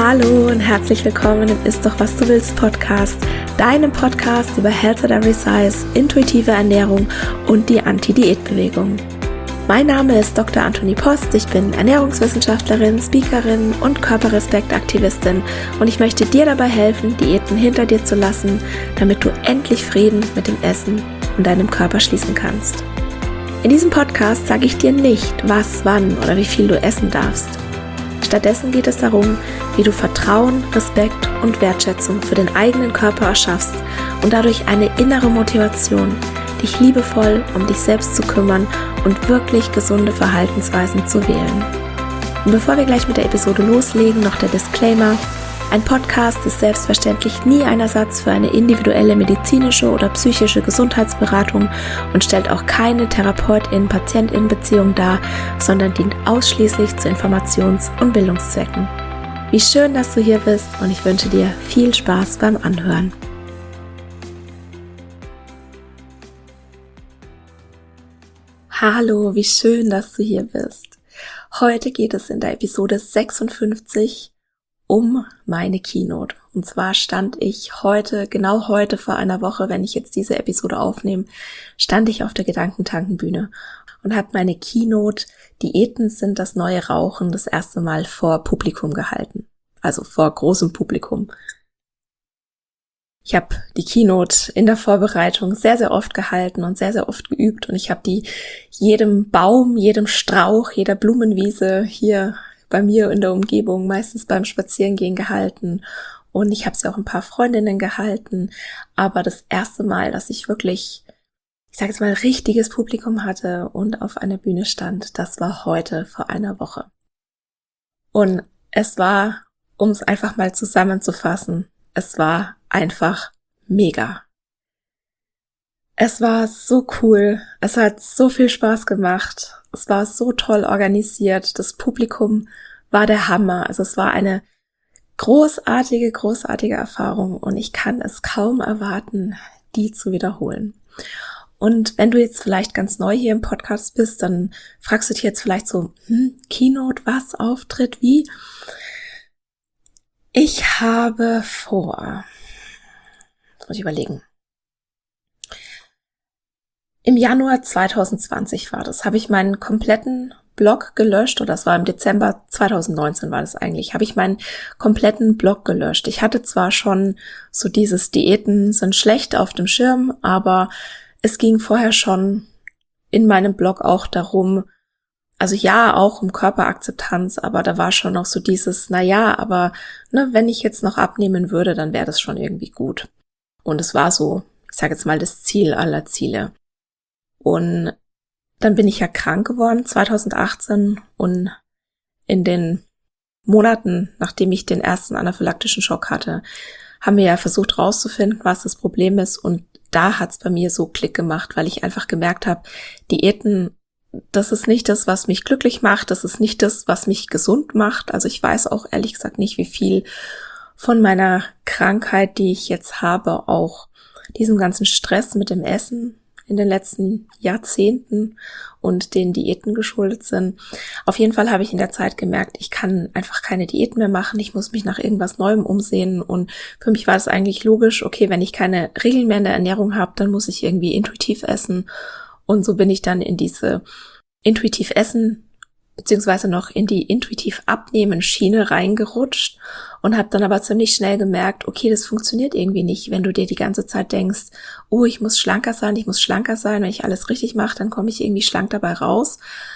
Hallo und herzlich willkommen im Ist doch was du willst Podcast, deinem Podcast über Health at Every Size, intuitive Ernährung und die Anti-Diät-Bewegung. Mein Name ist Dr. Antonie Post, ich bin Ernährungswissenschaftlerin, Speakerin und Körperrespektaktivistin und ich möchte dir dabei helfen, Diäten hinter dir zu lassen, damit du endlich Frieden mit dem Essen und deinem Körper schließen kannst. In diesem Podcast sage ich dir nicht, was, wann oder wie viel du essen darfst. Stattdessen geht es darum, wie du Vertrauen, Respekt und Wertschätzung für den eigenen Körper erschaffst und dadurch eine innere Motivation, dich liebevoll um dich selbst zu kümmern und wirklich gesunde Verhaltensweisen zu wählen. Und bevor wir gleich mit der Episode loslegen, noch der Disclaimer: Ein Podcast ist selbstverständlich nie ein Ersatz für eine individuelle medizinische oder psychische Gesundheitsberatung und stellt auch keine Therapeutin-Patientin-Beziehung dar, sondern dient ausschließlich zu Informations- und Bildungszwecken. Wie schön, dass du hier bist und ich wünsche dir viel Spaß beim Anhören. Hallo, wie schön, dass du hier bist. Heute geht es in der Episode 56 um meine Keynote. Und zwar stand ich genau heute vor einer Woche, wenn ich jetzt diese Episode aufnehme, stand ich auf der Gedankentankenbühne und habe meine Keynote Diäten sind das neue Rauchen das erste Mal vor Publikum gehalten. Also vor großem Publikum. Ich habe die Keynote in der Vorbereitung sehr, sehr oft gehalten und sehr, sehr oft geübt und ich habe die jedem Baum, jedem Strauch, jeder Blumenwiese hier bei mir in der Umgebung, meistens beim Spazierengehen gehalten und ich habe sie auch ein paar Freundinnen gehalten, aber das erste Mal, dass ich wirklich, ich sage jetzt mal, richtiges Publikum hatte und auf einer Bühne stand, das war heute vor einer Woche. Und es war, um es einfach mal zusammenzufassen, es war einfach mega. Es war so cool, es hat so viel Spaß gemacht, es war so toll organisiert, das Publikum war der Hammer, also es war eine großartige Erfahrung und ich kann es kaum erwarten, die zu wiederholen. Und wenn du jetzt vielleicht ganz neu hier im Podcast bist, dann fragst du dich jetzt vielleicht so, Keynote, was, Auftritt, wie? Ich habe vor, jetzt muss ich überlegen, im Januar 2020 war das, habe ich meinen kompletten Blog gelöscht, oder das war im Dezember 2019 war das eigentlich, habe ich meinen kompletten Blog gelöscht. Ich hatte zwar schon so dieses Diäten sind schlecht auf dem Schirm, aber es ging vorher schon in meinem Blog auch darum, also ja, auch um Körperakzeptanz, aber da war schon noch so dieses, aber wenn ich jetzt noch abnehmen würde, dann wäre das schon irgendwie gut. Und es war so, ich sage jetzt mal, das Ziel aller Ziele. Und dann bin ich ja krank geworden 2018 und in den Monaten, nachdem ich den ersten anaphylaktischen Schock hatte, haben wir ja versucht rauszufinden, was das Problem ist und da hat's bei mir so Klick gemacht, weil ich einfach gemerkt habe, Diäten, das ist nicht das, was mich glücklich macht, das ist nicht das, was mich gesund macht. Also ich weiß auch ehrlich gesagt nicht, wie viel von meiner Krankheit, die ich jetzt habe, auch diesem ganzen Stress mit dem Essen in den letzten Jahrzehnten und den Diäten geschuldet sind. Auf jeden Fall habe ich in der Zeit gemerkt, ich kann einfach keine Diäten mehr machen, ich muss mich nach irgendwas Neuem umsehen und für mich war es eigentlich logisch, okay, wenn ich keine Regeln mehr in der Ernährung habe, dann muss ich irgendwie intuitiv essen und so bin ich dann in diese intuitiv essen beziehungsweise noch in die intuitiv abnehmen Schiene reingerutscht und habe dann aber ziemlich schnell gemerkt, okay, das funktioniert irgendwie nicht, wenn du dir die ganze Zeit denkst, oh, ich muss schlanker sein, wenn ich alles richtig mache, dann komme ich irgendwie schlank dabei raus.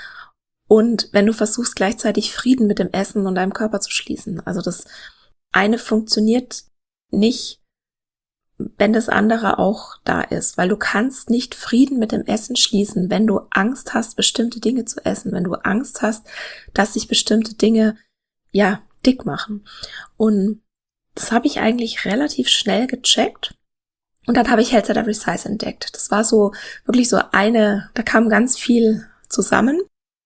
Und wenn du versuchst, gleichzeitig Frieden mit dem Essen und deinem Körper zu schließen. Also das eine funktioniert nicht, wenn das andere auch da ist, weil du kannst nicht Frieden mit dem Essen schließen, wenn du Angst hast, bestimmte Dinge zu essen, wenn du Angst hast, dass sich bestimmte Dinge, dick machen. Und das habe ich eigentlich relativ schnell gecheckt und dann habe ich Health at Every Size entdeckt. Das war so, wirklich so da kam ganz viel zusammen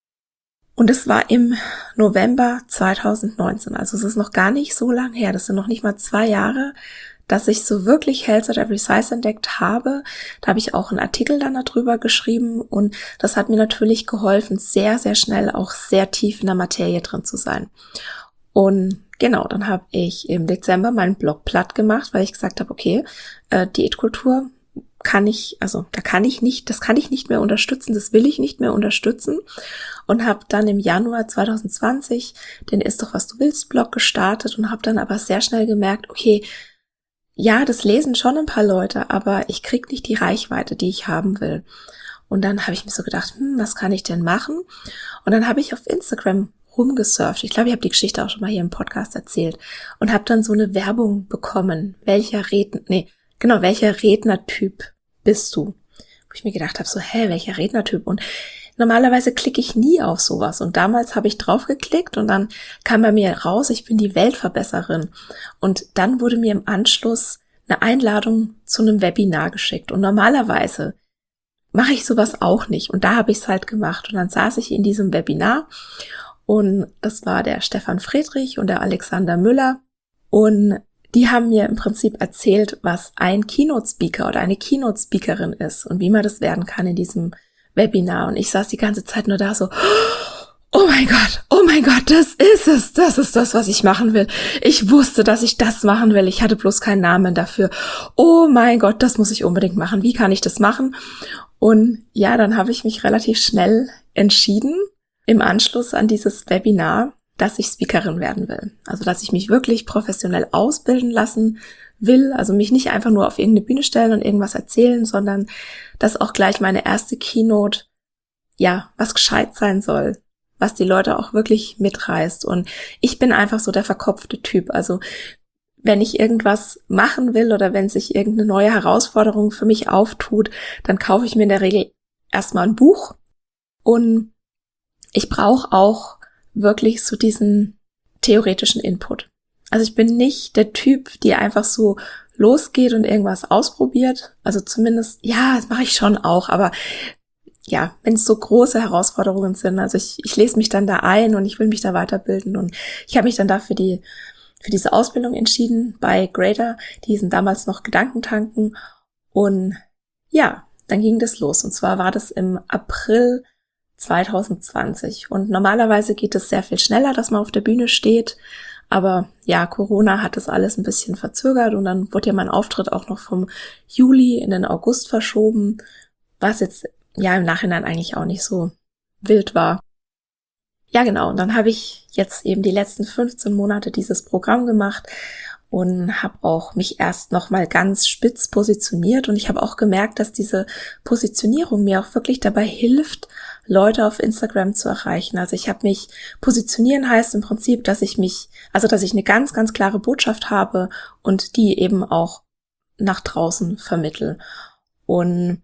und es war im November 2019, also es ist noch gar nicht so lang her, das sind noch nicht mal 2 Jahre, dass ich so wirklich Health at Every Size entdeckt habe. Da habe ich auch einen Artikel dann darüber geschrieben und das hat mir natürlich geholfen, sehr, sehr schnell auch sehr tief in der Materie drin zu sein. Und genau, dann habe ich im Dezember meinen Blog platt gemacht, weil ich gesagt habe, okay, Diätkultur das kann ich nicht mehr unterstützen, das will ich nicht mehr unterstützen, und habe dann im Januar 2020 den Ist doch was du willst Blog gestartet und habe dann aber sehr schnell gemerkt, okay, ja, das lesen schon ein paar Leute, aber ich krieg nicht die Reichweite, die ich haben will. Und dann habe ich mir so gedacht, was kann ich denn machen? Und dann habe ich auf Instagram rumgesurft. Ich glaube, ich habe die Geschichte auch schon mal hier im Podcast erzählt und habe dann so eine Werbung bekommen. Welcher Rednertyp bist du? Wo ich mir gedacht habe, so, welcher Rednertyp? Und normalerweise klicke ich nie auf sowas. Und damals habe ich drauf geklickt und dann kam bei mir raus, ich bin die Weltverbesserin. Und dann wurde mir im Anschluss eine Einladung zu einem Webinar geschickt. Und normalerweise mache ich sowas auch nicht. Und da habe ich es halt gemacht. Und dann saß ich in diesem Webinar und das war der Stefan Friedrich und der Alexander Müller. Und die haben mir im Prinzip erzählt, was ein Keynote-Speaker oder eine Keynote-Speakerin ist und wie man das werden kann in diesem Webinar. Und ich saß die ganze Zeit nur da so, oh mein Gott, das ist das, was ich machen will. Ich wusste, dass ich das machen will. Ich hatte bloß keinen Namen dafür. Oh mein Gott, das muss ich unbedingt machen. Wie kann ich das machen? Und ja, dann habe ich mich relativ schnell entschieden, im Anschluss an dieses Webinar, dass ich Speakerin werden will. Also, dass ich mich wirklich professionell ausbilden lassen will. Also mich nicht einfach nur auf irgendeine Bühne stellen und irgendwas erzählen, sondern dass auch gleich meine erste Keynote, was gescheit sein soll. Was die Leute auch wirklich mitreißt. Und ich bin einfach so der verkopfte Typ. Also wenn ich irgendwas machen will oder wenn sich irgendeine neue Herausforderung für mich auftut, dann kaufe ich mir in der Regel erstmal ein Buch. Und ich brauche auch wirklich so diesen theoretischen Input. Also ich bin nicht der Typ, die einfach so losgeht und irgendwas ausprobiert. Also zumindest, das mache ich schon auch, aber wenn es so große Herausforderungen sind, also ich lese mich dann da ein und ich will mich da weiterbilden und ich habe mich dann da für diese Ausbildung entschieden bei Greater, die hießen damals noch Gedankentanken, und dann ging das los, und zwar war das im April 2020 und normalerweise geht es sehr viel schneller, dass man auf der Bühne steht, aber Corona hat das alles ein bisschen verzögert und dann wurde mein Auftritt auch noch vom Juli in den August verschoben, was jetzt im Nachhinein eigentlich auch nicht so wild war. Ja, genau. Und dann habe ich jetzt eben die letzten 15 Monate dieses Programm gemacht und habe auch mich erst nochmal ganz spitz positioniert. Und ich habe auch gemerkt, dass diese Positionierung mir auch wirklich dabei hilft, Leute auf Instagram zu erreichen. Also ich habe mich positionieren heißt im Prinzip, dass ich eine ganz, ganz klare Botschaft habe und die eben auch nach draußen vermittle. Und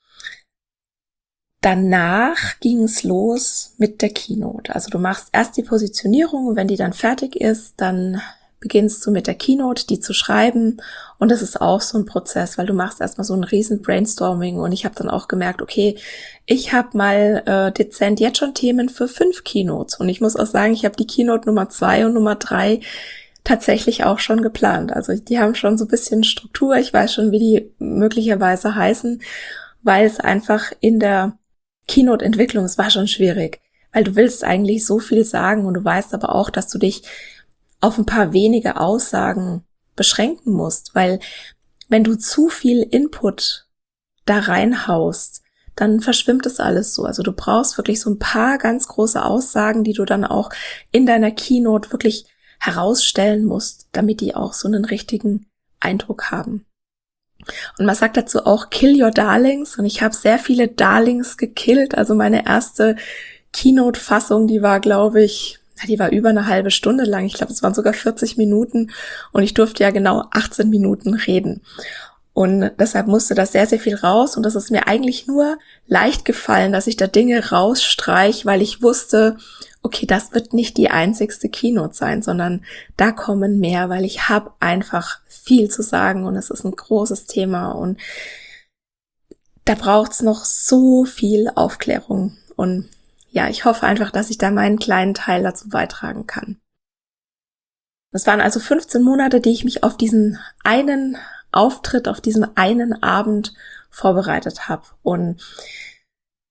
danach ging es los mit der Keynote. Also du machst erst die Positionierung und wenn die dann fertig ist, dann beginnst du mit der Keynote, die zu schreiben. Und das ist auch so ein Prozess, weil du machst erstmal so ein riesen Brainstorming. Und ich habe dann auch gemerkt, okay, ich habe mal dezent jetzt schon Themen für 5 Keynotes. Und ich muss auch sagen, ich habe die Keynote Nummer 2 und Nummer 3 tatsächlich auch schon geplant. Also die haben schon so ein bisschen Struktur. Ich weiß schon, wie die möglicherweise heißen, weil es einfach in der Keynote-Entwicklung, es war schon schwierig, weil du willst eigentlich so viel sagen und du weißt aber auch, dass du dich auf ein paar wenige Aussagen beschränken musst, weil wenn du zu viel Input da reinhaust, dann verschwimmt das alles so. Also du brauchst wirklich so ein paar ganz große Aussagen, die du dann auch in deiner Keynote wirklich herausstellen musst, damit die auch so einen richtigen Eindruck haben. Und man sagt dazu auch kill your darlings, und ich habe sehr viele Darlings gekillt. Also meine erste Keynote-Fassung, die war, glaube ich, die war über eine halbe Stunde lang. Ich glaube, es waren sogar 40 Minuten und ich durfte ja genau 18 Minuten reden. Und deshalb musste das sehr, sehr viel raus und das ist mir eigentlich nur leicht gefallen, dass ich da Dinge rausstreich, weil ich wusste, okay, das wird nicht die einzigste Keynote sein, sondern da kommen mehr, weil ich habe einfach viel zu sagen und es ist ein großes Thema und da braucht's noch so viel Aufklärung und ich hoffe einfach, dass ich da meinen kleinen Teil dazu beitragen kann. Das waren also 15 Monate, die ich mich auf diesen einen Auftritt, auf diesen einen Abend vorbereitet habe und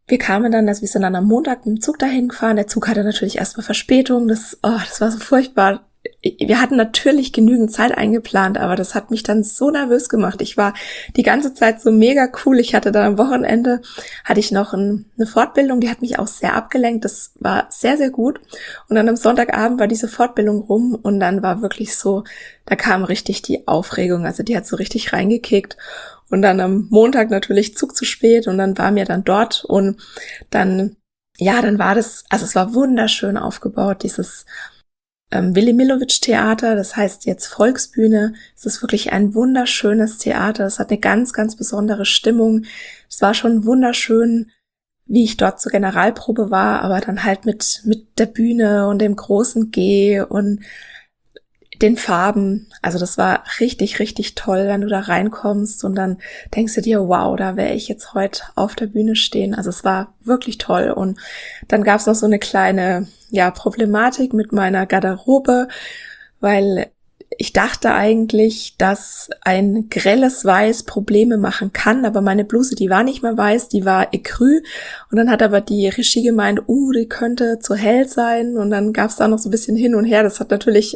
wir kamen dann, also wir sind dann am Montag mit dem Zug dahin gefahren. Der Zug hatte natürlich erstmal Verspätung. Das war so furchtbar. Wir hatten natürlich genügend Zeit eingeplant, aber das hat mich dann so nervös gemacht. Ich war die ganze Zeit so mega cool. Ich hatte dann am Wochenende, hatte ich noch eine Fortbildung, die hat mich auch sehr abgelenkt. Das war sehr, sehr gut. Und dann am Sonntagabend war diese Fortbildung rum und dann war wirklich so, da kam richtig die Aufregung. Also die hat so richtig reingekickt. Und dann am Montag natürlich Zug zu spät und dann waren wir dann dort und dann war das, also es war wunderschön aufgebaut, dieses Willy-Millowitsch-Theater, das heißt jetzt Volksbühne. Es ist wirklich ein wunderschönes Theater. Es hat eine ganz, ganz besondere Stimmung. Es war schon wunderschön, wie ich dort zur Generalprobe war, aber dann halt mit der Bühne und dem großen G und den Farben. Also das war richtig, richtig toll, wenn du da reinkommst und dann denkst du dir, wow, da wäre ich jetzt heute auf der Bühne stehen. Also es war wirklich toll. Und dann gab es noch so eine kleine, Problematik mit meiner Garderobe, weil ich dachte eigentlich, dass ein grelles Weiß Probleme machen kann, aber meine Bluse, die war nicht mehr weiß, die war ecru. Und dann hat aber die Regie gemeint, die könnte zu hell sein. Und dann gab es da noch so ein bisschen hin und her. Das hat natürlich,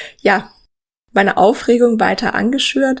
meine Aufregung weiter angeschürt.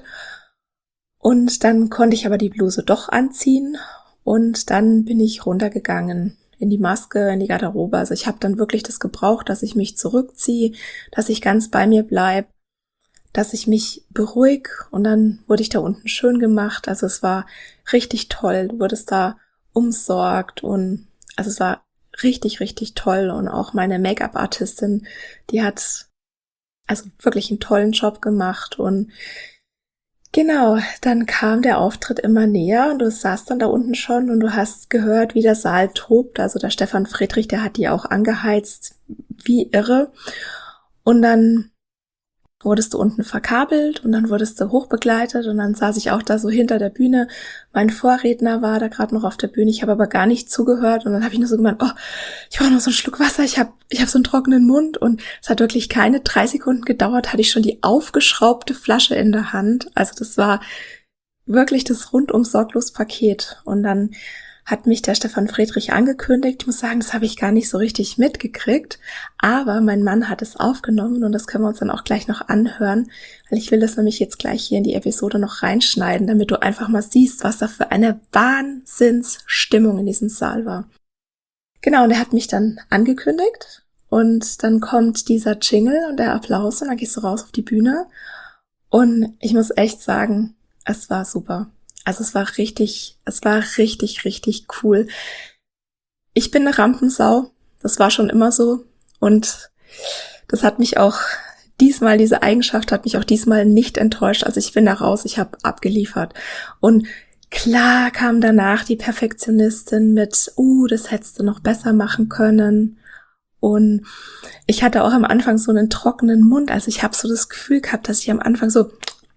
Und dann konnte ich aber die Bluse doch anziehen. Und dann bin ich runtergegangen in die Maske, in die Garderobe. Also ich habe dann wirklich das gebraucht, dass ich mich zurückziehe, dass ich ganz bei mir bleib, dass ich mich beruhig und dann wurde ich da unten schön gemacht. Also es war richtig toll. Du wurdest da umsorgt und also es war richtig, richtig toll. Und auch meine Make-up-Artistin, die hat also wirklich einen tollen Job gemacht. Und genau, dann kam der Auftritt immer näher und du saßt dann da unten schon und du hast gehört, wie der Saal tobt. Also der Stefan Friedrich, der hat die auch angeheizt wie irre. Und dann wurdest du unten verkabelt und dann wurdest du hochbegleitet und dann saß ich auch da so hinter der Bühne. Mein Vorredner war da gerade noch auf der Bühne, ich habe aber gar nicht zugehört und dann habe ich nur so gemeint, ich brauche noch so einen Schluck Wasser, ich hab so einen trockenen Mund und es hat wirklich keine 3 Sekunden gedauert, hatte ich schon die aufgeschraubte Flasche in der Hand. Also das war wirklich das rundum sorglos Paket und dann hat mich der Stefan Friedrich angekündigt. Ich muss sagen, das habe ich gar nicht so richtig mitgekriegt, aber mein Mann hat es aufgenommen und das können wir uns dann auch gleich noch anhören, weil ich will das nämlich jetzt gleich hier in die Episode noch reinschneiden, damit du einfach mal siehst, was da für eine Wahnsinnsstimmung in diesem Saal war. Genau, und er hat mich dann angekündigt und dann kommt dieser Jingle und der Applaus und dann gehst du raus auf die Bühne und ich muss echt sagen, es war super. Also es war richtig, richtig cool. Ich bin eine Rampensau, das war schon immer so und das hat mich auch diesmal, diese Eigenschaft hat mich auch diesmal nicht enttäuscht. Also ich bin da raus, ich habe abgeliefert und klar kam danach die Perfektionistin mit, das hättest du noch besser machen können. Und ich hatte auch am Anfang so einen trockenen Mund, also ich habe so das Gefühl gehabt, dass ich am Anfang so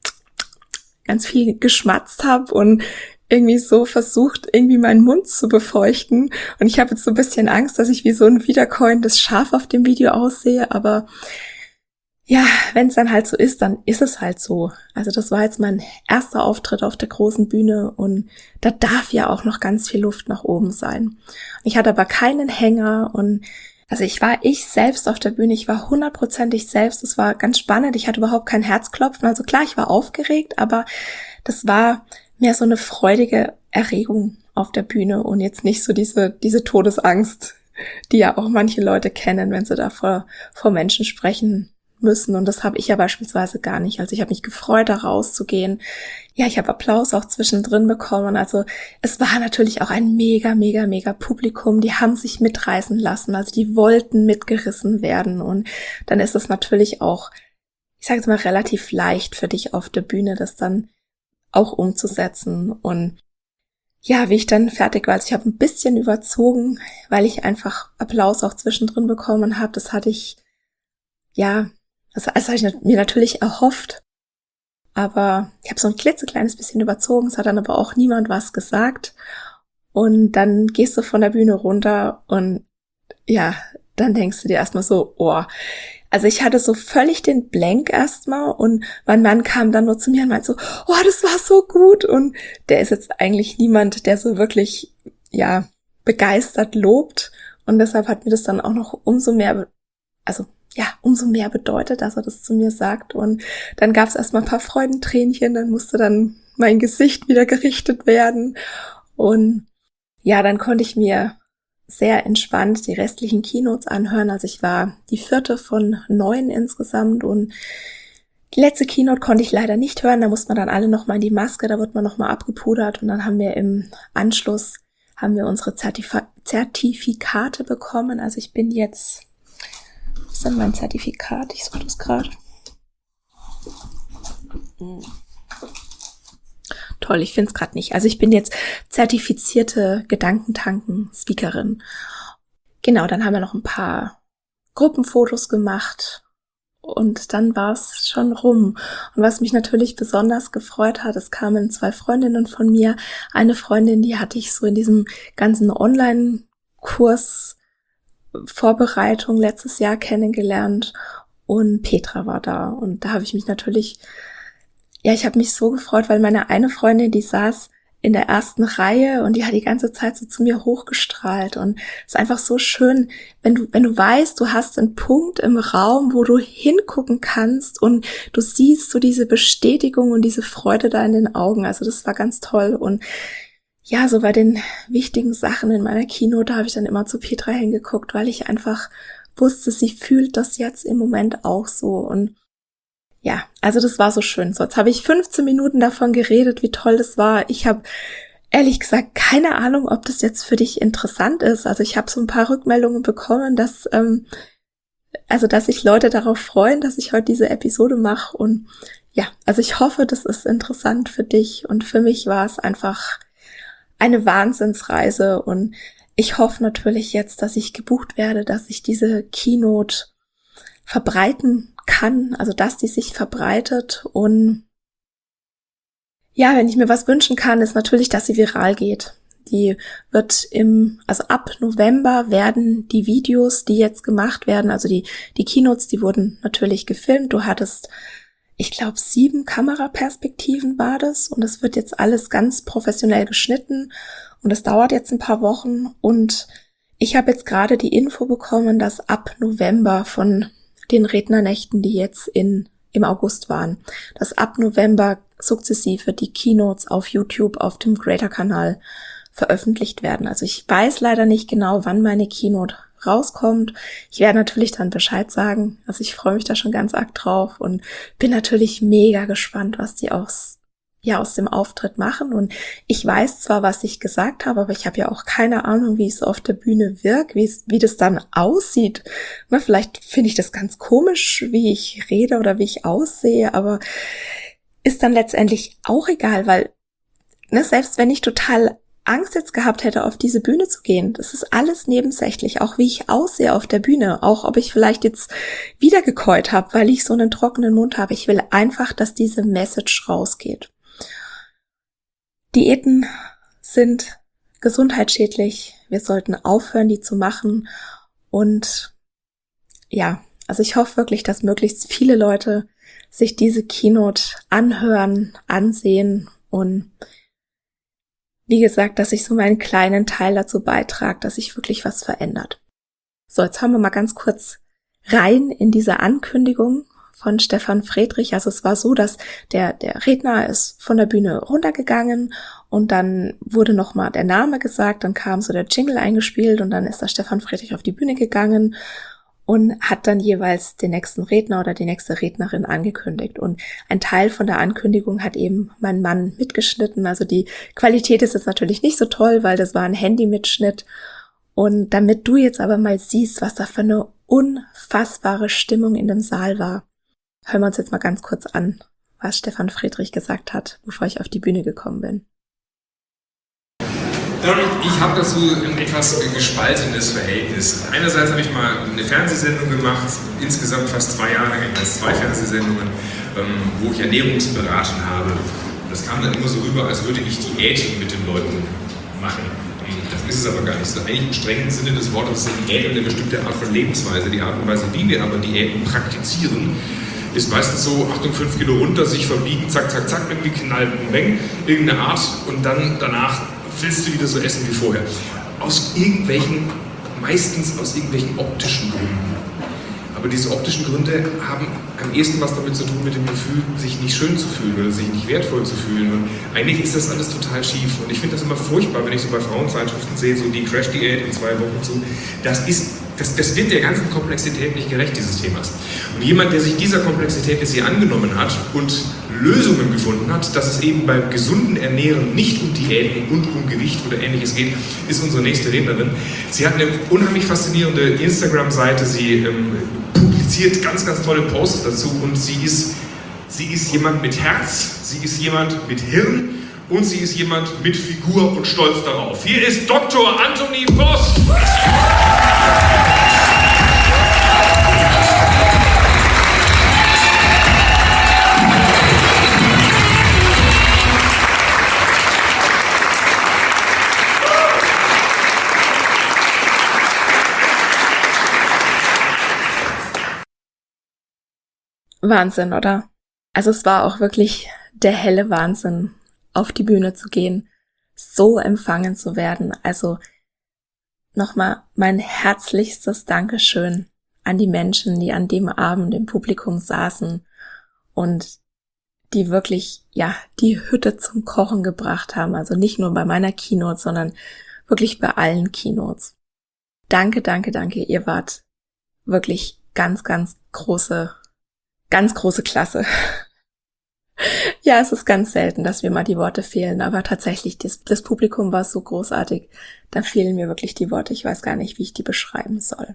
ganz viel geschmatzt habe und irgendwie so versucht, irgendwie meinen Mund zu befeuchten. Und ich habe jetzt so ein bisschen Angst, dass ich wie so ein wiederkäuendes Schaf auf dem Video aussehe. Aber ja, wenn es dann halt so ist, dann ist es halt so. Also das war jetzt mein erster Auftritt auf der großen Bühne und da darf ja auch noch ganz viel Luft nach oben sein. Ich hatte aber keinen Hänger und also ich war ich selbst auf der Bühne, ich war 100%ig selbst, es war ganz spannend, ich hatte überhaupt kein Herzklopfen, also klar, ich war aufgeregt, aber das war mehr so eine freudige Erregung auf der Bühne und jetzt nicht so diese Todesangst, die ja auch manche Leute kennen, wenn sie da vor Menschen sprechen müssen und das habe ich ja beispielsweise gar nicht. Also ich habe mich gefreut, da rauszugehen. Ja, ich habe Applaus auch zwischendrin bekommen. Also es war natürlich auch ein mega, mega, mega Publikum. Die haben sich mitreißen lassen. Also die wollten mitgerissen werden und dann ist es natürlich auch, ich sage jetzt mal, relativ leicht für dich auf der Bühne, das dann auch umzusetzen. Und ja, wie ich dann fertig war, also ich habe ein bisschen überzogen, weil ich einfach Applaus auch zwischendrin bekommen habe. Das hatte ich, das habe ich mir natürlich erhofft, aber ich habe so ein klitzekleines bisschen überzogen, es hat dann aber auch niemand was gesagt und dann gehst du von der Bühne runter und ja, dann denkst du dir erstmal so, also ich hatte so völlig den Blank erstmal und mein Mann kam dann nur zu mir und meinte so, das war so gut und der ist jetzt eigentlich niemand, der so wirklich, begeistert lobt. Und deshalb hat mir das dann auch noch umso mehr bedeutet, dass er das zu mir sagt. Und dann gab es erstmal ein paar Freudentränchen, dann musste dann mein Gesicht wieder gerichtet werden. Und ja, dann konnte ich mir sehr entspannt die restlichen Keynotes anhören. Also ich war die 4. von 9 insgesamt und die letzte Keynote konnte ich leider nicht hören. Da musste man dann alle nochmal in die Maske, da wird man nochmal abgepudert und dann haben wir im Anschluss unsere Zertifikate bekommen. Also ich bin jetzt, was ist denn mein Zertifikat? Ich suche das gerade. Toll, ich finde es gerade nicht. Also ich bin jetzt zertifizierte Gedankentanken-Speakerin. Genau, dann haben wir noch ein paar Gruppenfotos gemacht und dann war es schon rum. Und was mich natürlich besonders gefreut hat, es kamen 2 Freundinnen von mir. Eine Freundin, die hatte ich so in diesem ganzen Online-Kurs Vorbereitung letztes Jahr kennengelernt und Petra war da. Und da habe ich mich natürlich, ich habe mich so gefreut, weil meine eine Freundin, die saß in der ersten Reihe und die hat die ganze Zeit so zu mir hochgestrahlt und es ist einfach so schön, wenn du weißt, du hast einen Punkt im Raum, wo du hingucken kannst und du siehst so diese Bestätigung und diese Freude da in den Augen. Also das war ganz toll und ja, so bei den wichtigen Sachen in meiner Keynote habe ich dann immer zu Petra hingeguckt, weil ich einfach wusste, sie fühlt das jetzt im Moment auch so und ja, also das war so schön. So, jetzt habe ich 15 Minuten davon geredet, wie toll das war. Ich habe ehrlich gesagt keine Ahnung, ob das jetzt für dich interessant ist. Also ich habe so ein paar Rückmeldungen bekommen, dass sich Leute darauf freuen, dass ich heute diese Episode mache. Und ja, also ich hoffe, das ist interessant für dich. Und für mich war es einfach eine Wahnsinnsreise. Und ich hoffe natürlich jetzt, dass ich gebucht werde, dass ich diese Keynote verbreiten kann, also dass die sich verbreitet und ja, wenn ich mir was wünschen kann, ist natürlich, dass sie viral geht. Die wird ab November werden die Videos, die jetzt gemacht werden, also die Keynotes, die wurden natürlich gefilmt. Du hattest, ich glaube, 7 Kameraperspektiven war das und es wird jetzt alles ganz professionell geschnitten und es dauert jetzt ein paar Wochen und ich habe jetzt gerade die Info bekommen, dass ab November von den Rednernächten, die jetzt im August waren, dass ab November sukzessive die Keynotes auf YouTube auf dem Creator-Kanal veröffentlicht werden. Also ich weiß leider nicht genau, wann meine Keynote rauskommt. Ich werde natürlich dann Bescheid sagen. Also ich freue mich da schon ganz arg drauf und bin natürlich mega gespannt, was die aus dem Auftritt machen. Und ich weiß zwar, was ich gesagt habe, aber ich habe ja auch keine Ahnung, wie es auf der Bühne wirkt, wie das dann aussieht. Na, vielleicht finde ich das ganz komisch, wie ich rede oder wie ich aussehe, aber ist dann letztendlich auch egal, weil selbst wenn ich total Angst jetzt gehabt hätte, auf diese Bühne zu gehen, das ist alles nebensächlich, auch wie ich aussehe auf der Bühne, auch ob ich vielleicht jetzt wieder gekäut habe, weil ich so einen trockenen Mund habe. Ich will einfach, dass diese Message rausgeht. Diäten sind gesundheitsschädlich. Wir sollten aufhören, die zu machen. Und ja, also ich hoffe wirklich, dass möglichst viele Leute sich diese Keynote anhören, ansehen und wie gesagt, dass ich so meinen kleinen Teil dazu beitrage, dass sich wirklich was verändert. So, jetzt hören wir mal ganz kurz rein in diese Ankündigung von Stefan Friedrich. Also es war so, dass der Redner ist von der Bühne runtergegangen und dann wurde nochmal der Name gesagt, dann kam so der Jingle eingespielt und dann ist der Stefan Friedrich auf die Bühne gegangen und hat dann jeweils den nächsten Redner oder die nächste Rednerin angekündigt. Und ein Teil von der Ankündigung hat eben mein Mann mitgeschnitten. Also die Qualität ist jetzt natürlich nicht so toll, weil das war ein Handymitschnitt. Und damit du jetzt aber mal siehst, was da für eine unfassbare Stimmung in dem Saal war, hören wir uns jetzt mal ganz kurz an, was Stefan Friedrich gesagt hat, bevor ich auf die Bühne gekommen bin. Ich habe dazu ein etwas gespaltenes Verhältnis. Einerseits habe ich mal eine Fernsehsendung gemacht, insgesamt fast 2 Jahre lang, als 2 Fernsehsendungen, wo ich Ernährungsberatung habe. Das kam dann immer so rüber, als würde ich Diät mit den Leuten machen. Das ist es aber gar nicht so. Eigentlich im strengen Sinne des Wortes ist Diät eine bestimmte Art von Lebensweise. Die Art und Weise, wie wir aber Diäten praktizieren, ist meistens so, Achtung, 5 Kilo runter, sich verbiegen, zack, zack, zack, irgendwie knallen, bang, irgendeine Art und dann danach willst du wieder so essen wie vorher. meistens aus irgendwelchen optischen Gründen. Aber diese optischen Gründe haben am ehesten was damit zu tun mit dem Gefühl, sich nicht schön zu fühlen oder sich nicht wertvoll zu fühlen. Und eigentlich ist das alles total schief. Und ich finde das immer furchtbar, wenn ich so bei Frauenzeitschriften sehe, so die Crash-Diät in 2 Wochen zu. Das wird der ganzen Komplexität nicht gerecht, dieses Themas. Und jemand, der sich dieser Komplexität jetzt hier angenommen hat und Lösungen gefunden hat, dass es eben beim gesunden Ernähren nicht um Diäten und um Gewicht oder Ähnliches geht, ist unsere nächste Rednerin. Sie hat eine unheimlich faszinierende Instagram-Seite, sie publiziert ganz, ganz tolle Posts dazu und sie ist jemand mit Herz, sie ist jemand mit Hirn und sie ist jemand mit Figur und Stolz darauf. Hier ist Dr. Anthony Voss. Wahnsinn, oder? Also es war auch wirklich der helle Wahnsinn, auf die Bühne zu gehen, so empfangen zu werden. Also nochmal mein herzlichstes Dankeschön an die Menschen, die an dem Abend im Publikum saßen und die wirklich, die Hütte zum Kochen gebracht haben. Also nicht nur bei meiner Keynote, sondern wirklich bei allen Keynotes. Danke, danke, danke. Ihr wart wirklich ganz, ganz große Klasse. Ja, es ist ganz selten, dass mir mal die Worte fehlen, aber tatsächlich, das Publikum war so großartig, da fehlen mir wirklich die Worte, ich weiß gar nicht, wie ich die beschreiben soll.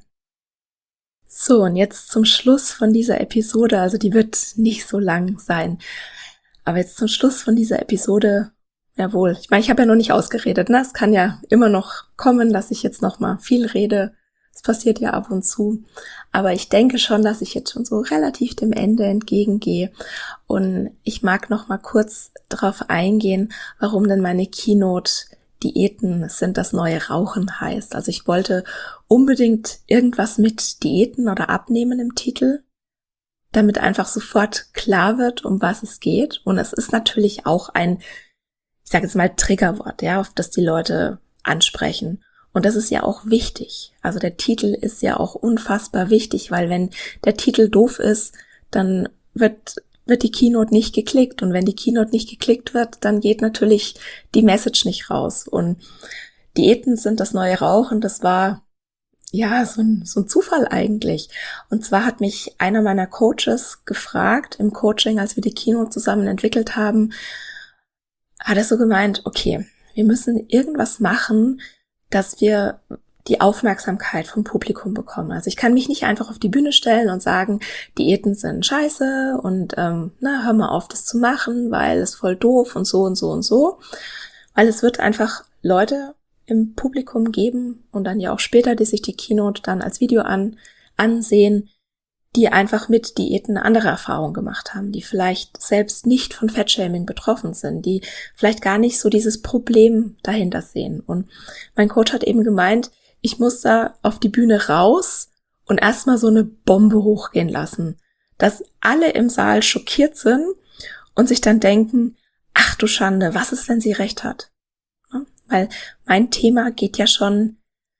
So, und jetzt zum Schluss von dieser Episode, also die wird nicht so lang sein, aber jetzt zum Schluss von dieser Episode, jawohl, ich meine, ich habe ja noch nicht ausgeredet, ne? Es kann ja immer noch kommen, dass ich jetzt noch mal viel rede. Es passiert ja ab und zu, aber ich denke schon, dass ich jetzt schon so relativ dem Ende entgegengehe und ich mag noch mal kurz darauf eingehen, warum denn meine Keynote Diäten sind das neue Rauchen heißt. Also ich wollte unbedingt irgendwas mit Diäten oder Abnehmen im Titel, damit einfach sofort klar wird, um was es geht. Und es ist natürlich auch ein, ich sage jetzt mal Triggerwort, ja, auf das die Leute ansprechen. Und das ist ja auch wichtig. Also der Titel ist ja auch unfassbar wichtig, weil wenn der Titel doof ist, dann wird die Keynote nicht geklickt. Und wenn die Keynote nicht geklickt wird, dann geht natürlich die Message nicht raus. Und Diäten sind das neue Rauchen. Das war ja so ein Zufall eigentlich. Und zwar hat mich einer meiner Coaches gefragt im Coaching, als wir die Keynote zusammen entwickelt haben, hat er so gemeint, okay, wir müssen irgendwas machen, dass wir die Aufmerksamkeit vom Publikum bekommen. Also ich kann mich nicht einfach auf die Bühne stellen und sagen, Diäten sind scheiße und hör mal auf, das zu machen, weil es voll doof und so und so und so. Weil es wird einfach Leute im Publikum geben und dann ja auch später, die sich die Keynote dann als Video ansehen, die einfach mit Diäten eine andere Erfahrungen gemacht haben, die vielleicht selbst nicht von Fettshaming betroffen sind, die vielleicht gar nicht so dieses Problem dahinter sehen. Und mein Coach hat eben gemeint, ich muss da auf die Bühne raus und erstmal so eine Bombe hochgehen lassen, dass alle im Saal schockiert sind und sich dann denken, ach du Schande, was ist, wenn sie recht hat? Ja, weil mein Thema geht ja schon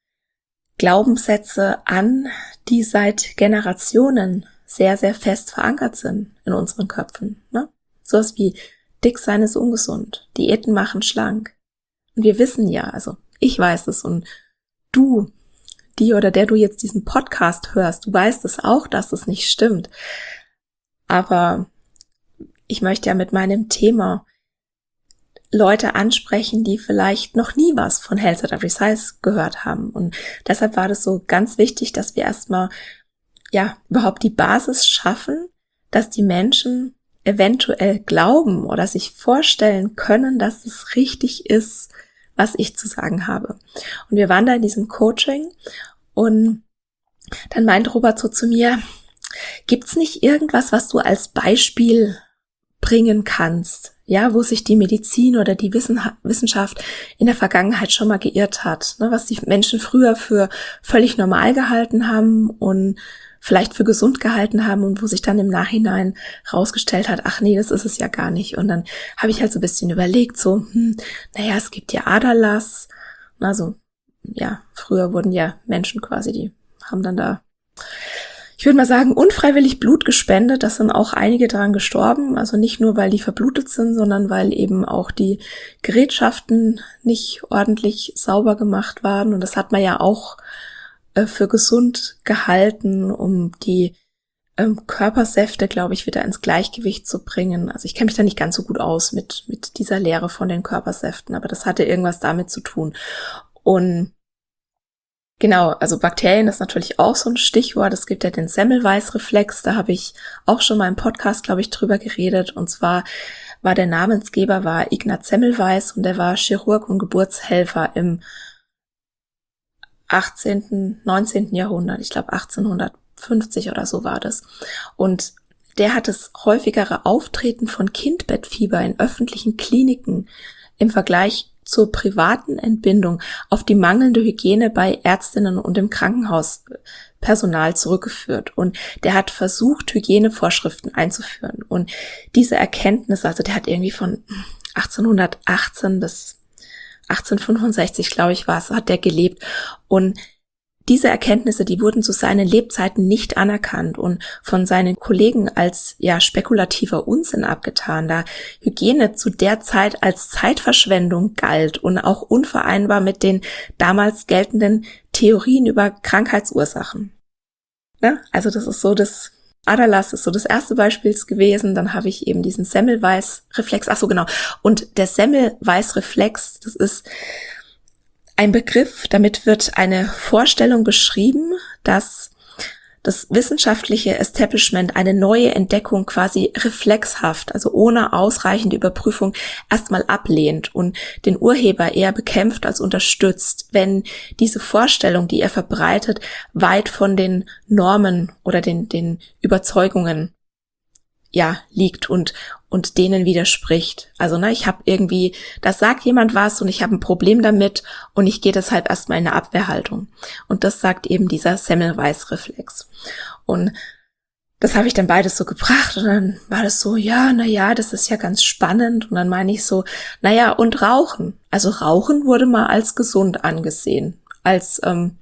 Glaubenssätze an, die seit Generationen sehr, sehr fest verankert sind in unseren Köpfen. Ne? Sowas wie dick sein ist ungesund, Diäten machen schlank. Und wir wissen ja, also ich weiß es und du, die oder der du jetzt diesen Podcast hörst, du weißt es auch, dass es nicht stimmt. Aber ich möchte ja mit meinem Thema Leute ansprechen, die vielleicht noch nie was von Health at Every Size gehört haben. Und deshalb war das so ganz wichtig, dass wir erstmal überhaupt die Basis schaffen, dass die Menschen eventuell glauben oder sich vorstellen können, dass es richtig ist, was ich zu sagen habe. Und wir waren da in diesem Coaching und dann meint Robert so zu mir, gibt's nicht irgendwas, was du als Beispiel bringen kannst? Ja, wo sich die Medizin oder die Wissenschaft in der Vergangenheit schon mal geirrt hat, ne, was die Menschen früher für völlig normal gehalten haben und vielleicht für gesund gehalten haben und wo sich dann im Nachhinein rausgestellt hat, ach nee, das ist es ja gar nicht. Und dann habe ich halt so ein bisschen überlegt, so, es gibt ja Aderlass, also ja, früher wurden ja Menschen quasi, die haben dann da, ich würde mal sagen, unfreiwillig Blut gespendet. Das sind auch einige daran gestorben. Also nicht nur, weil die verblutet sind, sondern weil eben auch die Gerätschaften nicht ordentlich sauber gemacht waren. Und das hat man ja auch für gesund gehalten, um die Körpersäfte, glaube ich, wieder ins Gleichgewicht zu bringen. Also ich kenne mich da nicht ganz so gut aus mit dieser Lehre von den Körpersäften, aber das hatte irgendwas damit zu tun. Und genau, also Bakterien ist natürlich auch so ein Stichwort. Es gibt ja den Semmelweis-Reflex, da habe ich auch schon mal im Podcast, glaube ich, drüber geredet. Und zwar war der Namensgeber war Ignaz Semmelweis und der war Chirurg und Geburtshelfer im 18., 19. Jahrhundert. Ich glaube 1850 oder so war das. Und der hat das häufigere Auftreten von Kindbettfieber in öffentlichen Kliniken im Vergleich zur privaten Entbindung auf die mangelnde Hygiene bei Ärztinnen und im Krankenhauspersonal zurückgeführt. Und der hat versucht, Hygienevorschriften einzuführen. Und diese Erkenntnis, also der hat irgendwie von 1818 bis 1865, glaube ich, hat der gelebt. Und diese Erkenntnisse, die wurden zu seinen Lebzeiten nicht anerkannt und von seinen Kollegen als spekulativer Unsinn abgetan, da Hygiene zu der Zeit als Zeitverschwendung galt und auch unvereinbar mit den damals geltenden Theorien über Krankheitsursachen. Ne? Also das ist so das Aderlass ist so das erste Beispiel gewesen. Dann habe ich eben diesen Semmelweis-Reflex. Ach so, genau. Und der Semmelweis-Reflex, das ist ein Begriff, damit wird eine Vorstellung beschrieben, dass das wissenschaftliche Establishment eine neue Entdeckung quasi reflexhaft, also ohne ausreichende Überprüfung, erstmal ablehnt und den Urheber eher bekämpft als unterstützt, wenn diese Vorstellung, die er verbreitet, weit von den Normen oder den Überzeugungen liegt und denen widerspricht. Also ich habe irgendwie, da sagt jemand was und ich habe ein Problem damit und ich gehe deshalb erstmal in eine Abwehrhaltung. Und das sagt eben dieser Semmelweis-Reflex. Und das habe ich dann beides so gebracht und dann war das so, das ist ja ganz spannend. Und dann meine ich so, und Rauchen. Also Rauchen wurde mal als gesund angesehen, als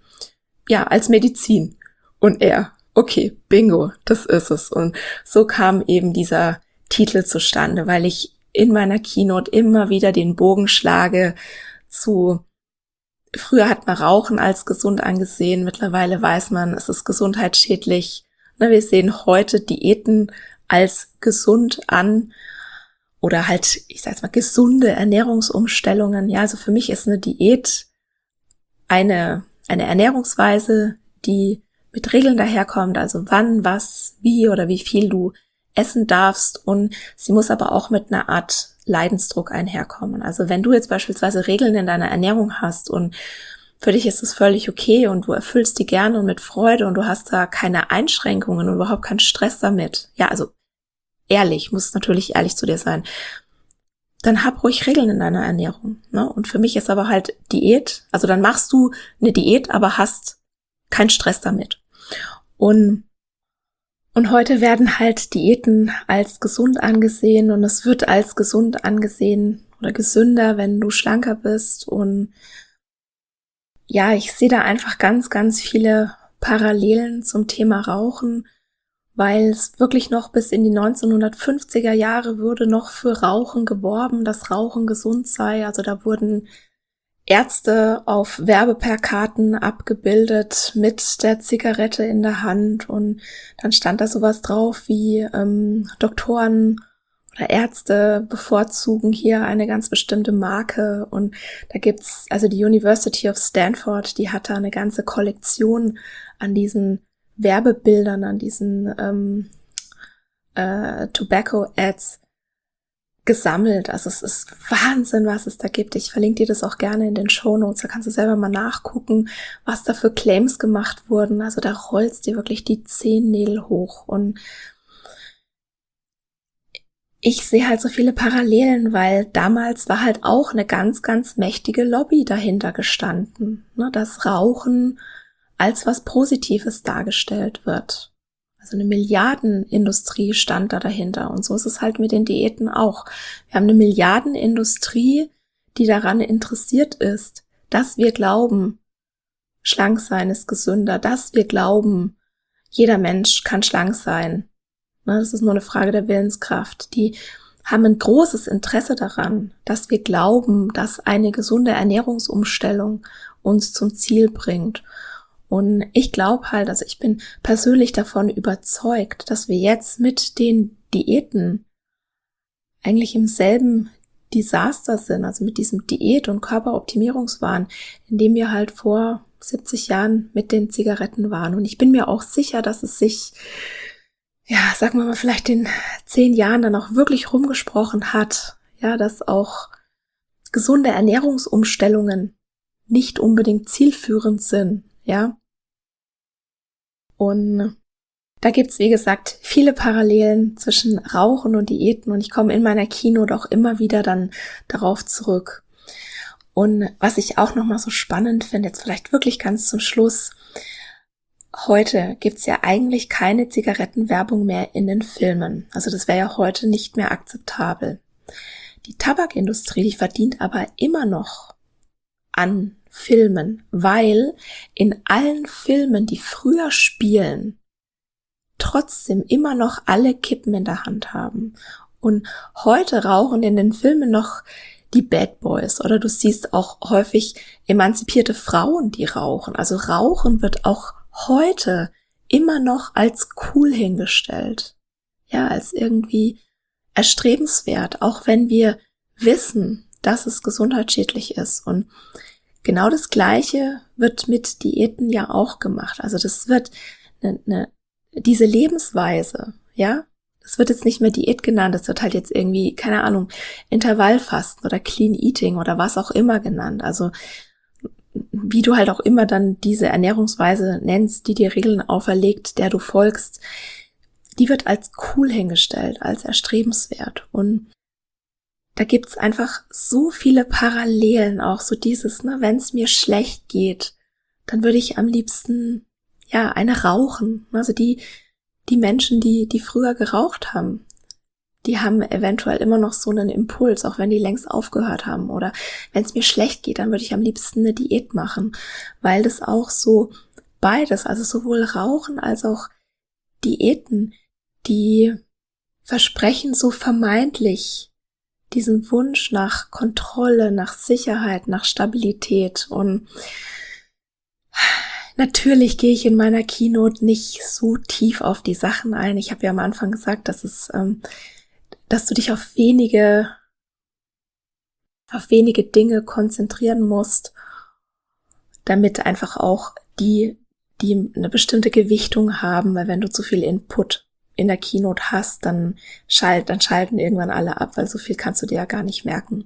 Medizin. Und okay, bingo, das ist es. Und so kam eben dieser Titel zustande, weil ich in meiner Keynote immer wieder den Bogen schlage zu, früher hat man Rauchen als gesund angesehen, mittlerweile weiß man, es ist gesundheitsschädlich. Wir sehen heute Diäten als gesund an oder halt, ich sag jetzt mal, gesunde Ernährungsumstellungen. Ja, also für mich ist eine Diät eine Ernährungsweise, die mit Regeln daherkommt, also wann, was, wie oder wie viel du essen darfst, und sie muss aber auch mit einer Art Leidensdruck einherkommen. Also wenn du jetzt beispielsweise Regeln in deiner Ernährung hast und für dich ist es völlig okay und du erfüllst die gerne und mit Freude und du hast da keine Einschränkungen und überhaupt keinen Stress damit, also muss natürlich ehrlich zu dir sein, dann hab ruhig Regeln in deiner Ernährung. Ne? Und für mich ist aber halt Diät, also dann machst du eine Diät, aber hast keinen Stress damit. Und heute werden halt Diäten als gesund angesehen und es wird als gesund angesehen oder gesünder, wenn du schlanker bist. Und ich sehe da einfach ganz, ganz viele Parallelen zum Thema Rauchen, weil es wirklich noch bis in die 1950er Jahre wurde noch für Rauchen geworben, dass Rauchen gesund sei. Also da wurden Ärzte auf Werbeplakaten abgebildet mit der Zigarette in der Hand und dann stand da sowas drauf wie Doktoren oder Ärzte bevorzugen hier eine ganz bestimmte Marke, und da gibt's also die University of Stanford, die hat da eine ganze Kollektion an diesen Werbebildern, an diesen Tobacco Ads gesammelt. Also es ist Wahnsinn, was es da gibt. Ich verlinke dir das auch gerne in den Shownotes. Da kannst du selber mal nachgucken, was da für Claims gemacht wurden. Also da rollst dir wirklich die Zehennägel hoch. Und ich sehe halt so viele Parallelen, weil damals war halt auch eine ganz, ganz mächtige Lobby dahinter gestanden, ne, dass Rauchen als was Positives dargestellt wird. Also eine Milliardenindustrie stand da dahinter. Und so ist es halt mit den Diäten auch. Wir haben eine Milliardenindustrie, die daran interessiert ist, dass wir glauben, schlank sein ist gesünder, dass wir glauben, jeder Mensch kann schlank sein. Das ist nur eine Frage der Willenskraft. Die haben ein großes Interesse daran, dass wir glauben, dass eine gesunde Ernährungsumstellung uns zum Ziel bringt. Und ich glaube halt, also ich bin persönlich davon überzeugt, dass wir jetzt mit den Diäten eigentlich im selben Desaster sind, also mit diesem Diät- und Körperoptimierungswahn, in dem wir halt vor 70 Jahren mit den Zigaretten waren. Und ich bin mir auch sicher, dass es sich, ja, sagen wir mal, vielleicht in 10 Jahren dann auch wirklich rumgesprochen hat, ja, dass auch gesunde Ernährungsumstellungen nicht unbedingt zielführend sind, ja. Und da gibt's, wie gesagt, viele Parallelen zwischen Rauchen und Diäten und ich komme in meiner Keynote auch immer wieder dann darauf zurück. Und was ich auch nochmal so spannend finde, jetzt vielleicht wirklich ganz zum Schluss, heute gibt's ja eigentlich keine Zigarettenwerbung mehr in den Filmen. Also das wäre ja heute nicht mehr akzeptabel. Die Tabakindustrie, die verdient aber immer noch an Filmen, weil in allen Filmen, die früher spielen, trotzdem immer noch alle Kippen in der Hand haben. Und heute rauchen in den Filmen noch die Bad Boys oder du siehst auch häufig emanzipierte Frauen, die rauchen. Also Rauchen wird auch heute immer noch als cool hingestellt. Ja, als irgendwie erstrebenswert, auch wenn wir wissen, dass es gesundheitsschädlich ist. Und genau das Gleiche wird mit Diäten ja auch gemacht. Also das wird diese Lebensweise, ja, das wird jetzt nicht mehr Diät genannt, das wird halt jetzt irgendwie, keine Ahnung, Intervallfasten oder Clean Eating oder was auch immer genannt. Also wie du halt auch immer dann diese Ernährungsweise nennst, die dir Regeln auferlegt, der du folgst, die wird als cool hingestellt, als erstrebenswert. Und da gibt's einfach so viele Parallelen, auch so dieses, ne, wenn es mir schlecht geht, dann würde ich am liebsten, ja, eine rauchen. Also die Menschen, die früher geraucht haben, die haben eventuell immer noch so einen Impuls, auch wenn die längst aufgehört haben. Oder wenn es mir schlecht geht, dann würde ich am liebsten eine Diät machen, weil das auch so beides, also sowohl Rauchen als auch Diäten, die versprechen so vermeintlich diesen Wunsch nach Kontrolle, nach Sicherheit, nach Stabilität. Und natürlich gehe ich in meiner Keynote nicht so tief auf die Sachen ein. Ich habe ja am Anfang gesagt, dass du dich auf wenige Dinge konzentrieren musst, damit einfach auch die eine bestimmte Gewichtung haben, weil wenn du zu viel Input in der Keynote hast, dann schalten irgendwann alle ab, weil so viel kannst du dir ja gar nicht merken.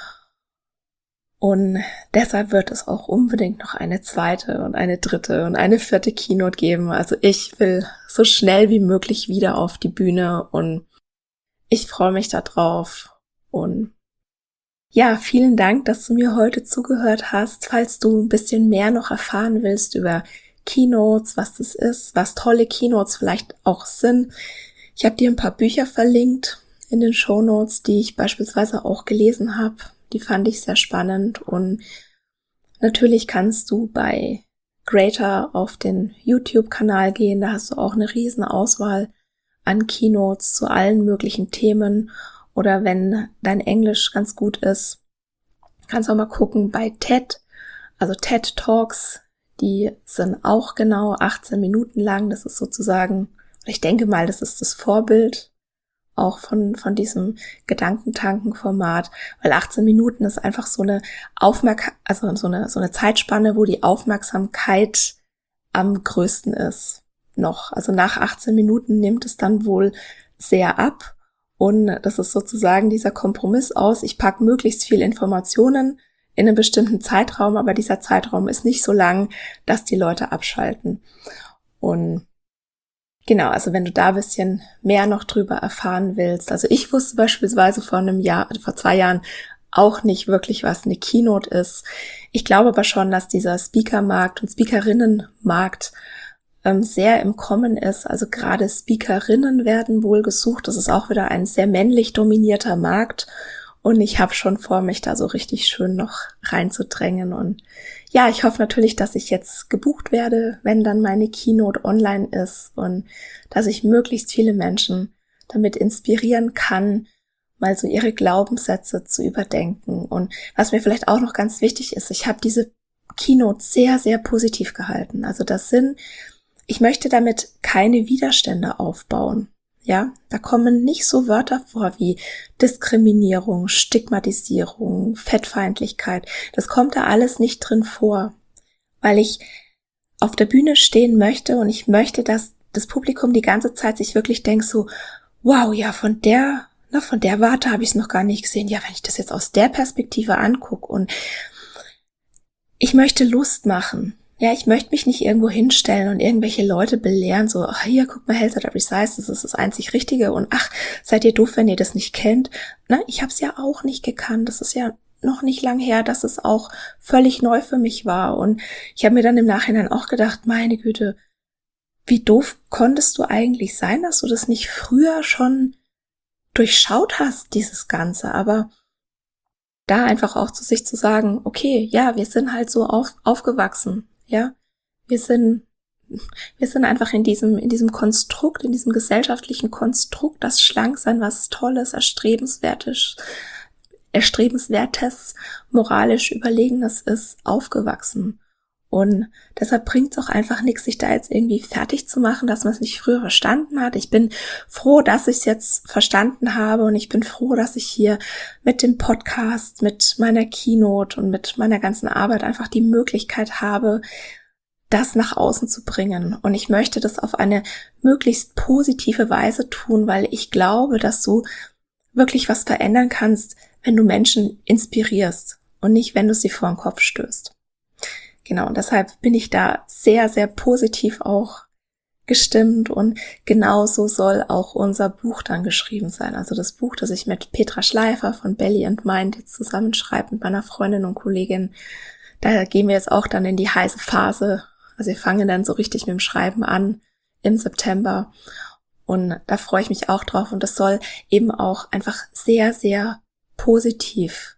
Und deshalb wird es auch unbedingt noch eine zweite und eine dritte und eine vierte Keynote geben. Also ich will so schnell wie möglich wieder auf die Bühne und ich freue mich da drauf. Und ja, vielen Dank, dass du mir heute zugehört hast. Falls du ein bisschen mehr noch erfahren willst über Keynotes, was das ist, was tolle Keynotes vielleicht auch sind. Ich habe dir ein paar Bücher verlinkt in den Shownotes, die ich beispielsweise auch gelesen habe. Die fand ich sehr spannend und natürlich kannst du bei Greater auf den YouTube-Kanal gehen. Da hast du auch eine riesen Auswahl an Keynotes zu allen möglichen Themen. Oder wenn dein Englisch ganz gut ist, kannst du auch mal gucken bei TED, also TED Talks. Die sind auch genau 18 Minuten lang. Das ist sozusagen, ich denke mal, das ist das Vorbild auch von diesem Gedankentanken-Format, weil 18 Minuten ist einfach so eine so eine Zeitspanne, wo die Aufmerksamkeit am größten ist noch. Also nach 18 Minuten nimmt es dann wohl sehr ab und das ist sozusagen dieser Kompromiss aus, ich packe möglichst viel Informationen in einem bestimmten Zeitraum, aber dieser Zeitraum ist nicht so lang, dass die Leute abschalten. Und genau, also wenn du da ein bisschen mehr noch drüber erfahren willst. Also ich wusste beispielsweise vor 2 Jahren auch nicht wirklich, was eine Keynote ist. Ich glaube aber schon, dass dieser Speakermarkt und Speakerinnenmarkt sehr im Kommen ist. Also gerade Speakerinnen werden wohl gesucht. Das ist auch wieder ein sehr männlich dominierter Markt. Und ich habe schon vor, mich da so richtig schön noch reinzudrängen. Und ja, ich hoffe natürlich, dass ich jetzt gebucht werde, wenn dann meine Keynote online ist und dass ich möglichst viele Menschen damit inspirieren kann, mal so ihre Glaubenssätze zu überdenken. Und was mir vielleicht auch noch ganz wichtig ist, ich habe diese Keynote sehr, sehr positiv gehalten. Also ich möchte damit keine Widerstände aufbauen. Ja, da kommen nicht so Wörter vor wie Diskriminierung, Stigmatisierung, Fettfeindlichkeit. Das kommt da alles nicht drin vor, weil ich auf der Bühne stehen möchte und ich möchte, dass das Publikum die ganze Zeit sich wirklich denkt so, wow, ja, von der Warte habe ich es noch gar nicht gesehen. Ja, wenn ich das jetzt aus der Perspektive angucke und ich möchte Lust machen. Ja, ich möchte mich nicht irgendwo hinstellen und irgendwelche Leute belehren, so, ach, hier, guck mal, Health at Every Size, das ist das einzig Richtige und ach, seid ihr doof, wenn ihr das nicht kennt. Na, ich habe es ja auch nicht gekannt, das ist ja noch nicht lang her, dass es auch völlig neu für mich war und ich habe mir dann im Nachhinein auch gedacht, meine Güte, wie doof konntest du eigentlich sein, dass du das nicht früher schon durchschaut hast, dieses Ganze, aber da einfach auch zu sich zu sagen, okay, ja, wir sind halt so aufgewachsen. Ja, wir sind einfach in diesem Konstrukt, in diesem gesellschaftlichen Konstrukt, das Schlanksein was Tolles, Erstrebenswertes, moralisch Überlegenes ist, aufgewachsen. Und deshalb bringt es auch einfach nichts, sich da jetzt irgendwie fertig zu machen, dass man es nicht früher verstanden hat. Ich bin froh, dass ich es jetzt verstanden habe und ich bin froh, dass ich hier mit dem Podcast, mit meiner Keynote und mit meiner ganzen Arbeit einfach die Möglichkeit habe, das nach außen zu bringen. Und ich möchte das auf eine möglichst positive Weise tun, weil ich glaube, dass du wirklich was verändern kannst, wenn du Menschen inspirierst und nicht, wenn du sie vor den Kopf stößt. Genau, und deshalb bin ich da sehr, sehr positiv auch gestimmt und genauso soll auch unser Buch dann geschrieben sein. Also das Buch, das ich mit Petra Schleifer von Belly and Mind jetzt zusammenschreibe mit meiner Freundin und Kollegin, da gehen wir jetzt auch dann in die heiße Phase. Also wir fangen dann so richtig mit dem Schreiben an im September und da freue ich mich auch drauf und das soll eben auch einfach sehr, sehr positiv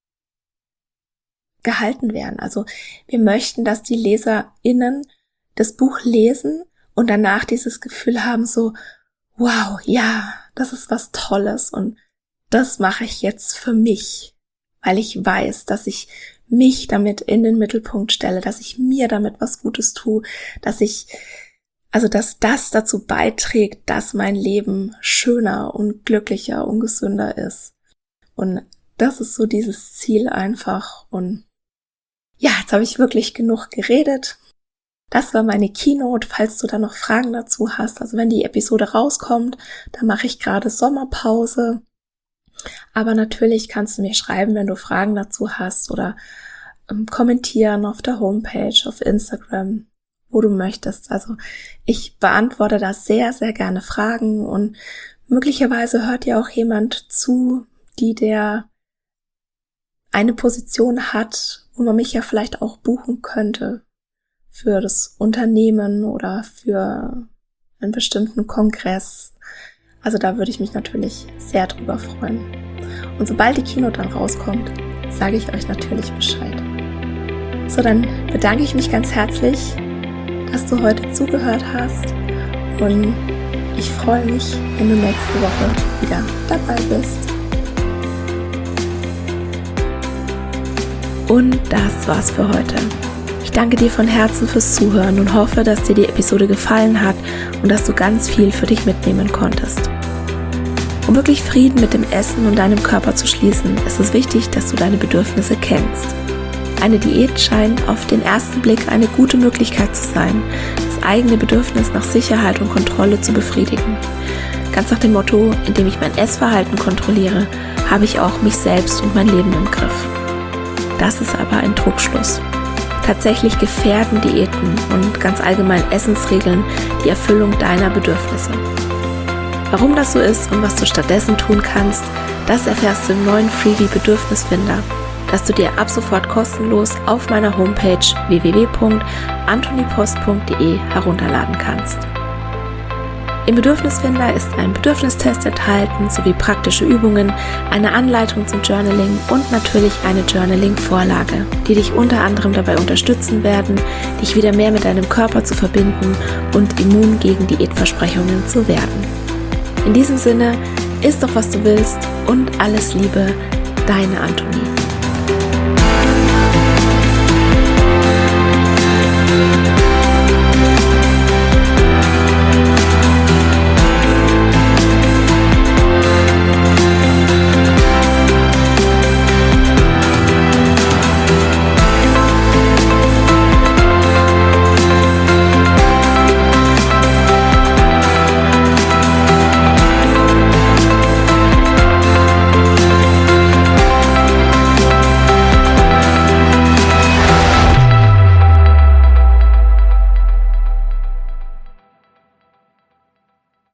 gehalten werden. Also wir möchten, dass die LeserInnen das Buch lesen und danach dieses Gefühl haben so, wow, ja, das ist was Tolles und das mache ich jetzt für mich, weil ich weiß, dass ich mich damit in den Mittelpunkt stelle, dass ich mir damit was Gutes tue, dass das dazu beiträgt, dass mein Leben schöner und glücklicher und gesünder ist. Und das ist so dieses Ziel einfach und ja, jetzt habe ich wirklich genug geredet. Das war meine Keynote, falls du da noch Fragen dazu hast. Also wenn die Episode rauskommt, dann mache ich gerade Sommerpause. Aber natürlich kannst du mir schreiben, wenn du Fragen dazu hast oder kommentieren auf der Homepage, auf Instagram, wo du möchtest. Also ich beantworte da sehr, sehr gerne Fragen und möglicherweise hört dir auch jemand zu, der eine Position hat, wo man mich ja vielleicht auch buchen könnte für das Unternehmen oder für einen bestimmten Kongress. Also da würde ich mich natürlich sehr drüber freuen. Und sobald die Keynote dann rauskommt, sage ich euch natürlich Bescheid. So, dann bedanke ich mich ganz herzlich, dass du heute zugehört hast und ich freue mich, wenn du nächste Woche wieder dabei bist. Und das war's für heute. Ich danke dir von Herzen fürs Zuhören und hoffe, dass dir die Episode gefallen hat und dass du ganz viel für dich mitnehmen konntest. Um wirklich Frieden mit dem Essen und deinem Körper zu schließen, ist es wichtig, dass du deine Bedürfnisse kennst. Eine Diät scheint auf den ersten Blick eine gute Möglichkeit zu sein, das eigene Bedürfnis nach Sicherheit und Kontrolle zu befriedigen. Ganz nach dem Motto, indem ich mein Essverhalten kontrolliere, habe ich auch mich selbst und mein Leben im Griff. Das ist aber ein Trugschluss. Tatsächlich gefährden Diäten und ganz allgemein Essensregeln die Erfüllung deiner Bedürfnisse. Warum das so ist und was du stattdessen tun kannst, das erfährst du im neuen Freebie Bedürfnisfinder, das du dir ab sofort kostenlos auf meiner Homepage www.antonipost.de herunterladen kannst. Im Bedürfnisfinder ist ein Bedürfnistest enthalten, sowie praktische Übungen, eine Anleitung zum Journaling und natürlich eine Journaling-Vorlage, die dich unter anderem dabei unterstützen werden, dich wieder mehr mit deinem Körper zu verbinden und immun gegen Diätversprechungen zu werden. In diesem Sinne, iss doch, was du willst und alles Liebe, deine Antonie.